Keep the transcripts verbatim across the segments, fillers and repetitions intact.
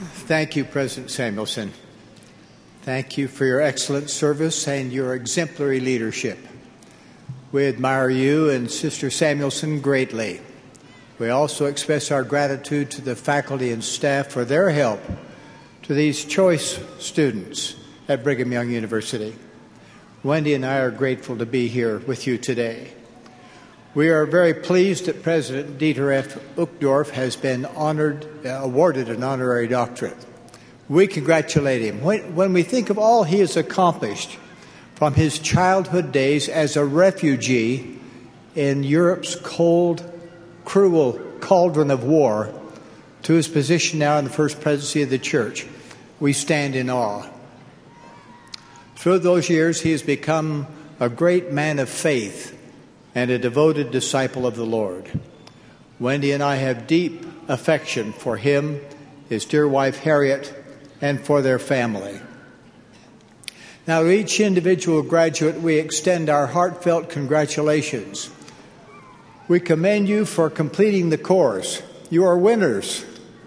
Thank you, President Samuelson. Thank you for your excellent service and your exemplary leadership. We admire you and Sister Samuelson greatly. We also express our gratitude to the faculty and staff for their help to these choice students at Brigham Young University. Wendy and I are grateful to be here with you today. We are very pleased that President Dieter F. Uchtdorf has been honored, uh, awarded an honorary doctorate. We congratulate him. When, when we think of all he has accomplished from his childhood days as a refugee in Europe's cold, cruel cauldron of war to his position now in the First Presidency of the Church, we stand in awe. Through those years, he has become a great man of faith and a devoted disciple of the Lord. Wendy and I have deep affection for him, his dear wife Harriet, and for their family. Now, to each individual graduate, we extend our heartfelt congratulations. We commend you for completing the course. You are winners.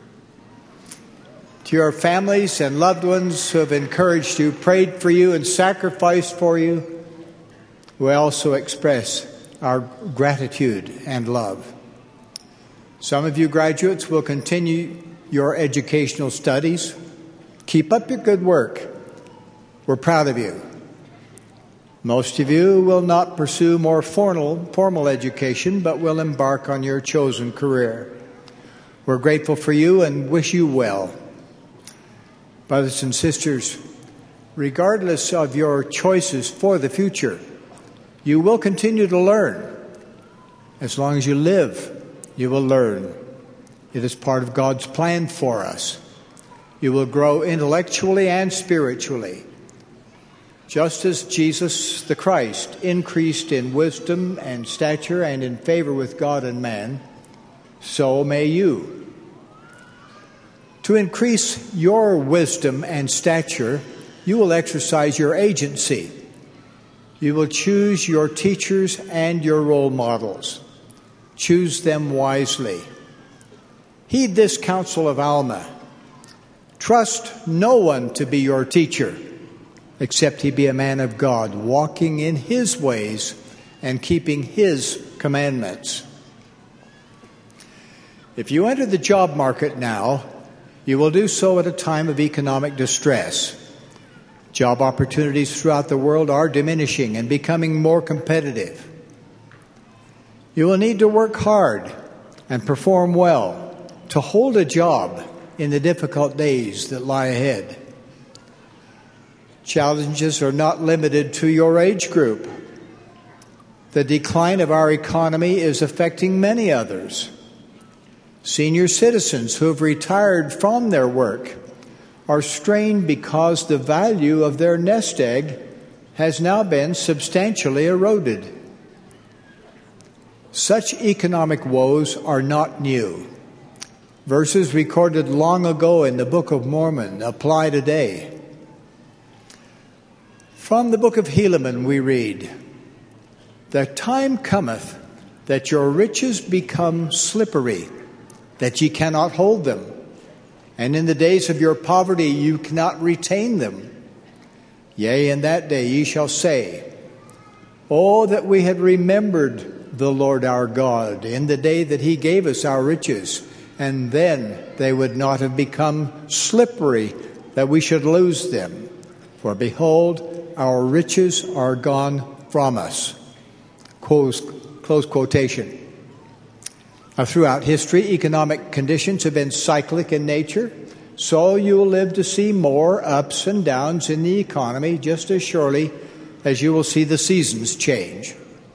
To your families and loved ones who have encouraged you, prayed for you, and sacrificed for you, we also express our gratitude and love. Some of you graduates will continue your educational studies. Keep up your good work. We're proud of you. Most of you will not pursue more formal, formal education, but will embark on your chosen career. We're grateful for you and wish you well. Brothers and sisters, regardless of your choices for the future, you will continue to learn. As long as you live, you will learn. It is part of God's plan for us. You will grow intellectually and spiritually. Just as Jesus the Christ increased in wisdom and stature and in favor with God and man, so may you. To increase your wisdom and stature, you will exercise your agency. You will choose your teachers and your role models. Choose them wisely. Heed this counsel of Alma. Trust no one to be your teacher, except he be a man of God, walking in his ways and keeping his commandments. If you enter the job market now, you will do so at a time of economic distress. Job opportunities throughout the world are diminishing and becoming more competitive. You will need to work hard and perform well to hold a job in the difficult days that lie ahead. Challenges are not limited to your age group. The decline of our economy is affecting many others. Senior citizens who have retired from their work are strained because the value of their nest egg has now been substantially eroded. Such economic woes are not new. Verses recorded long ago in the Book of Mormon apply today. From the book of Helaman we read, "The time cometh that your riches become slippery, that ye cannot hold them. And in the days of your poverty you cannot retain them. Yea, in that day ye shall say, Oh, that we had remembered the Lord our God in the day that he gave us our riches, and then they would not have become slippery, that we should lose them. For behold, our riches are gone from us." Close, close quotation. Now, throughout history, economic conditions have been cyclic in nature, so you will live to see more ups and downs in the economy just as surely as you will see the seasons change.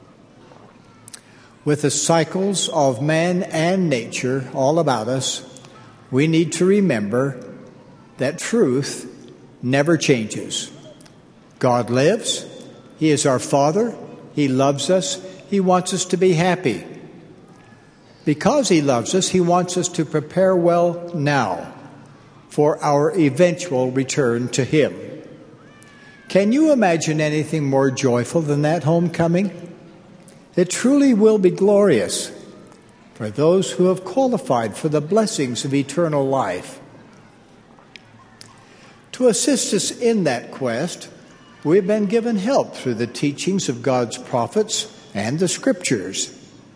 With the cycles of man and nature all about us, we need to remember that truth never changes. God lives. He is our Father. He loves us. He wants us to be happy. Because he loves us, he wants us to prepare well now for our eventual return to him. Can you imagine anything more joyful than that homecoming? It truly will be glorious for those who have qualified for the blessings of eternal life. To assist us in that quest, we've been given help through the teachings of God's prophets and the Scriptures.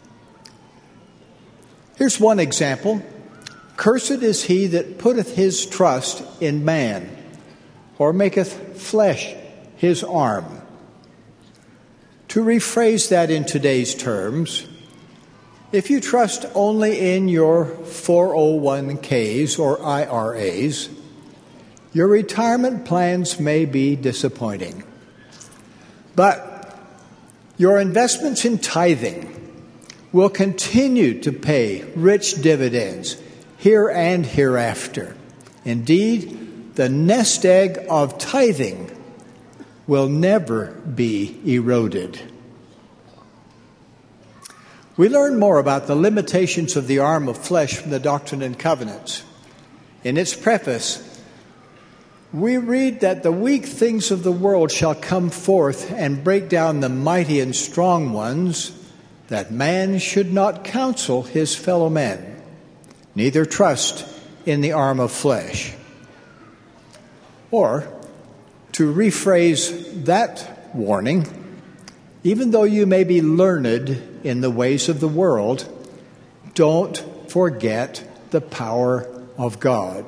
Here's one example. Cursed is he that putteth his trust in man, or maketh flesh his arm. To rephrase that in today's terms, if you trust only in your four oh one k's or I R A's, your retirement plans may be disappointing. But your investments in tithing will continue to pay rich dividends here and hereafter. Indeed, the nest egg of tithing will never be eroded. We learn more about the limitations of the arm of flesh from the Doctrine and Covenants. In its preface, we read that the weak things of the world shall come forth and break down the mighty and strong ones, that man should not counsel his fellow men, neither trust in the arm of flesh. Or, to rephrase that warning, even though you may be learned in the ways of the world, don't forget the power of God.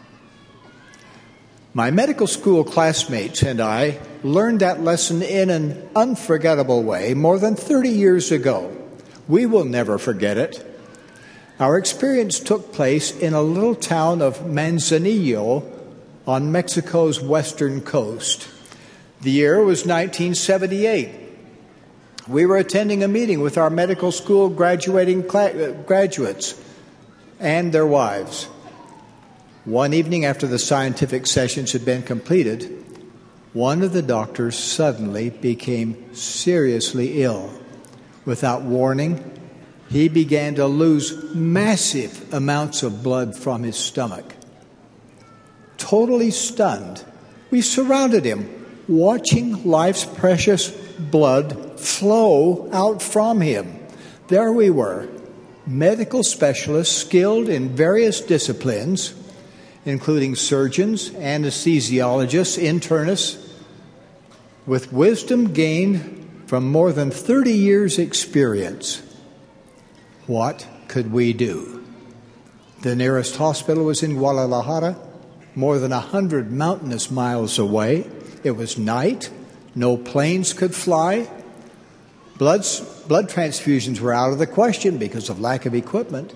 My medical school classmates and I learned that lesson in an unforgettable way more than thirty years ago. We will never forget it. Our experience took place in a little town of Manzanillo on Mexico's western coast. The year was nineteen seventy-eight. We were attending a meeting with our medical school graduating cla- graduates and their wives. One evening after the scientific sessions had been completed, one of the doctors suddenly became seriously ill. Without warning, he began to lose massive amounts of blood from his stomach. Totally stunned, we surrounded him, watching life's precious blood flow out from him. There we were, medical specialists skilled in various disciplines, including surgeons, anesthesiologists, internists, with wisdom gained from more than thirty years' experience. What could we do? The nearest hospital was in Guadalajara, more than a hundred mountainous miles away. It was night. No planes could fly. Blood, blood transfusions were out of the question because of lack of equipment.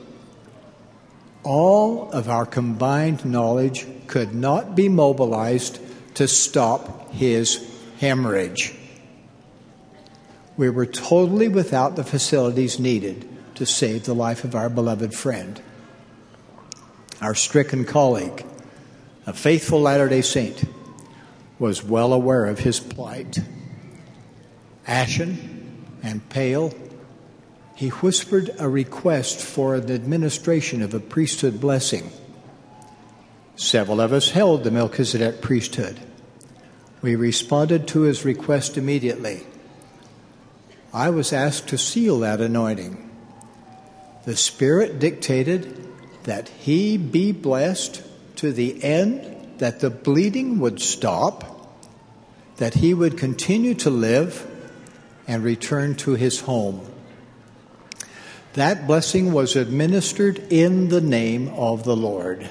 All of our combined knowledge could not be mobilized to stop his hemorrhage. We were totally without the facilities needed to save the life of our beloved friend. Our stricken colleague, a faithful Latter-day Saint, was well aware of his plight. Ashen and pale, he whispered a request for an administration of a priesthood blessing. Several of us held the Melchizedek priesthood. We responded to his request immediately. I was asked to seal that anointing. The Spirit dictated that he be blessed to the end that the bleeding would stop, that he would continue to live and return to his home. That blessing was administered in the name of the Lord.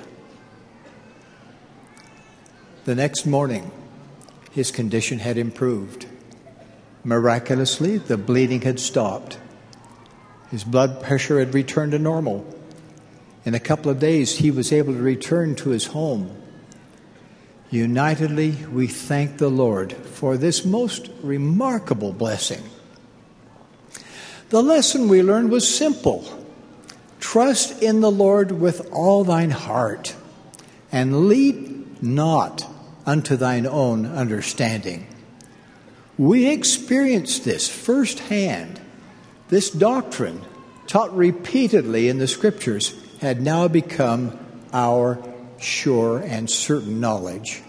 The next morning, his condition had improved. Miraculously, the bleeding had stopped. His blood pressure had returned to normal. In a couple of days, he was able to return to his home. Unitedly, we thank the Lord for this most remarkable blessing. The lesson we learned was simple. Trust in the Lord with all thine heart, and lean not unto thine own understanding. We experienced this firsthand. This doctrine, taught repeatedly in the Scriptures, had now become our sure and certain knowledge.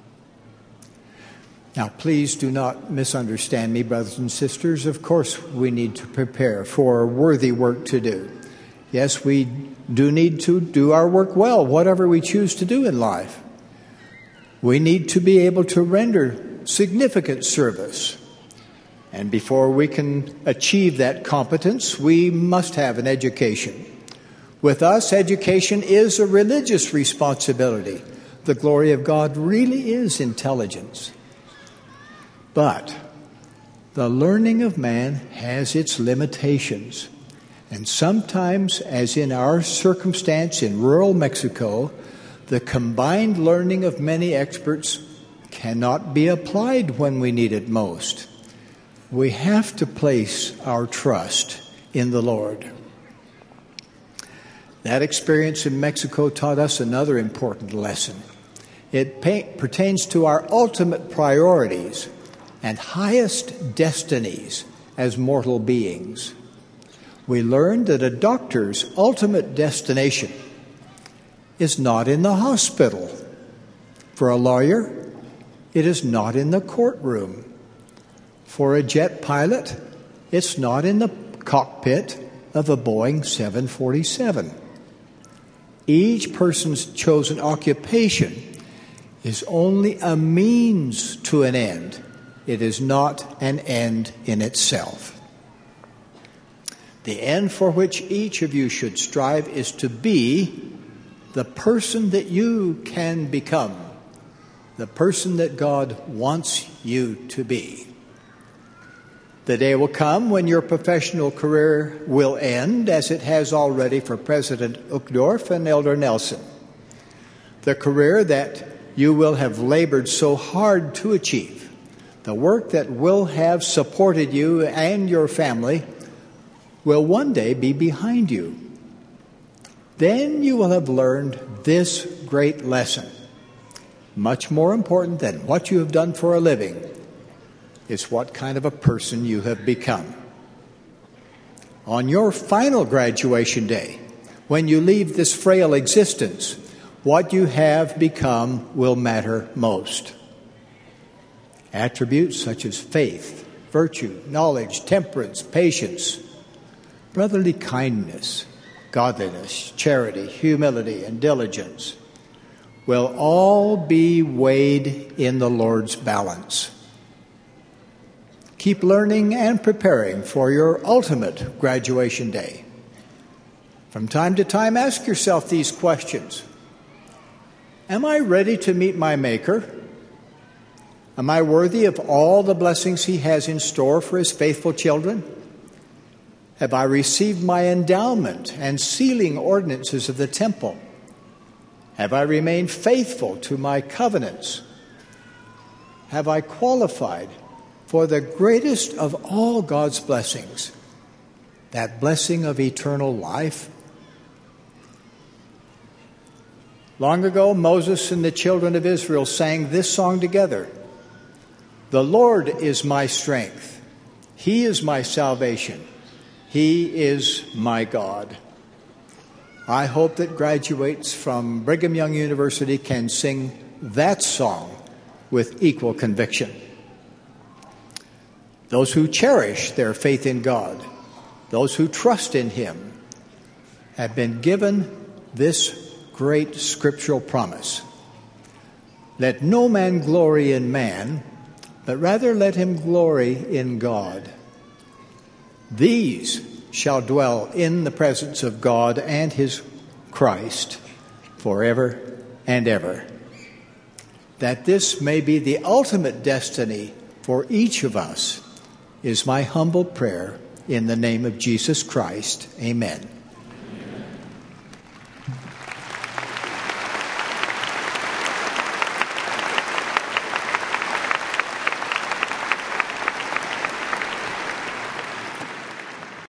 Now, please do not misunderstand me, brothers and sisters. Of course, we need to prepare for worthy work to do. Yes, we do need to do our work well, whatever we choose to do in life. We need to be able to render significant service. And before we can achieve that competence, we must have an education. With us, education is a religious responsibility. The glory of God really is intelligence. But the learning of man has its limitations. And sometimes, as in our circumstance in rural Mexico, the combined learning of many experts cannot be applied when we need it most. We have to place our trust in the Lord. That experience in Mexico taught us another important lesson. It pa- pertains to our ultimate priorities and highest destinies as mortal beings. We learned that a doctor's ultimate destination is not in the hospital. For a lawyer, it is not in the courtroom. For a jet pilot, it's not in the cockpit of a Boeing seven forty-seven. Each person's chosen occupation is only a means to an end. It is not an end in itself. The end for which each of you should strive is to be the person that you can become, the person that God wants you to be. The day will come when your professional career will end, as it has already for President Uchtdorf and Elder Nelson. The career that you will have labored so hard to achieve, the work that will have supported you and your family, will one day be behind you. Then you will have learned this great lesson. Much more important than what you have done for a living is what kind of a person you have become. On your final graduation day, when you leave this frail existence, what you have become will matter most. Attributes such as faith, virtue, knowledge, temperance, patience, brotherly kindness, godliness, charity, humility, and diligence will all be weighed in the Lord's balance. Keep learning and preparing for your ultimate graduation day. From time to time, ask yourself these questions. Am I ready to meet my Maker? Am I worthy of all the blessings He has in store for His faithful children? Have I received my endowment and sealing ordinances of the temple? Have I remained faithful to my covenants? Have I qualified for the greatest of all God's blessings, that blessing of eternal life? Long ago, Moses and the children of Israel sang this song together. The Lord is my strength. He is my salvation. He is my God. I hope that graduates from Brigham Young University can sing that song with equal conviction. Those who cherish their faith in God, those who trust in Him, have been given this great scriptural promise. Let no man glory in man, but rather let him glory in God. These shall dwell in the presence of God and His Christ forever and ever. That this may be the ultimate destiny for each of us is my humble prayer in the name of Jesus Christ. Amen.